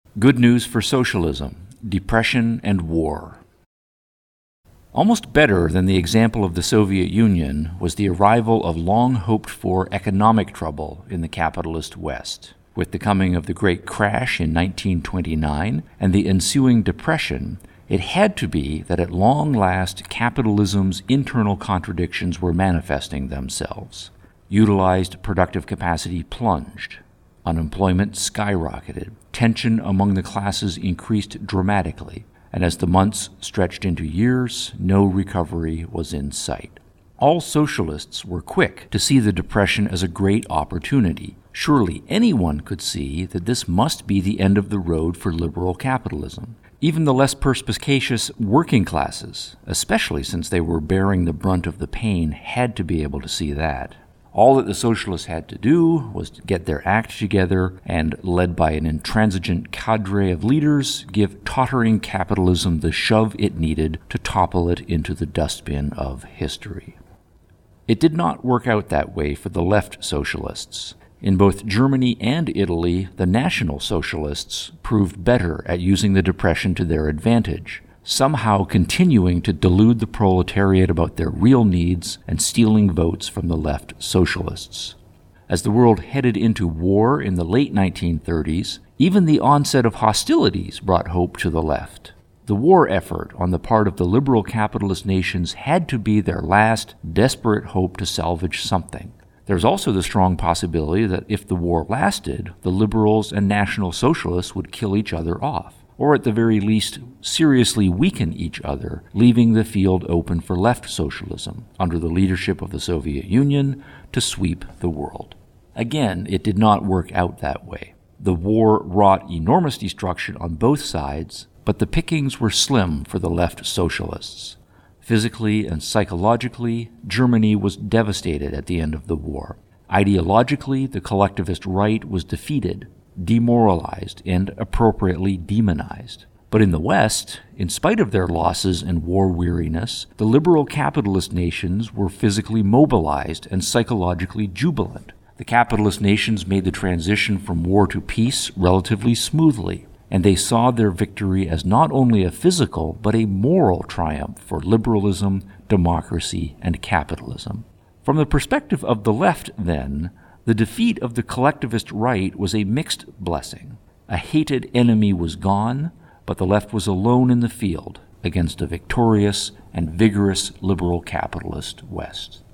Good news for socialism, depression and war. Almost better than the example of the Soviet Union was the arrival of long-hoped-for economic trouble in the capitalist West. With the coming of the Great Crash in 1929 and the ensuing Depression, it had to be that at long last capitalism's internal contradictions were manifesting themselves. Utilized productive capacity plunged. Unemployment skyrocketed. Tension among the classes increased dramatically. And as the months stretched into years, no recovery was in sight. All socialists were quick to see the Depression as a great opportunity. Surely anyone could see that this must be the end of the road for liberal capitalism. Even the less perspicacious working classes, especially since they were bearing the brunt of the pain, had to be able to see that. All that the socialists had to do was to get their act together and, led by an intransigent cadre of leaders, give tottering capitalism the shove it needed to topple it into the dustbin of history. It did not work out that way for the left socialists. In both Germany and Italy, the National Socialists proved better at using the Depression to their advantage, somehow continuing to delude the proletariat about their real needs and stealing votes from the left socialists. As the world headed into war in the late 1930s, even the onset of hostilities brought hope to the left. The war effort on the part of the liberal capitalist nations had to be their last desperate hope to salvage something. There's also the strong possibility that if the war lasted, the liberals and National Socialists would kill each other off, or at the very least seriously weaken each other, leaving the field open for left socialism, under the leadership of the Soviet Union, to sweep the world. Again, it did not work out that way. The war wrought enormous destruction on both sides, but the pickings were slim for the left socialists. Physically and psychologically, Germany was devastated at the end of the war. Ideologically, the collectivist right was defeated, demoralized, and appropriately demonized. But in the West, in spite of their losses and war weariness, the liberal capitalist nations were physically mobilized and psychologically jubilant. The capitalist nations made the transition from war to peace relatively smoothly, and they saw their victory as not only a physical but a moral triumph for liberalism, democracy, and capitalism. From the perspective of the left, then, the defeat of the collectivist right was a mixed blessing. A hated enemy was gone, but the left was alone in the field against a victorious and vigorous liberal capitalist West.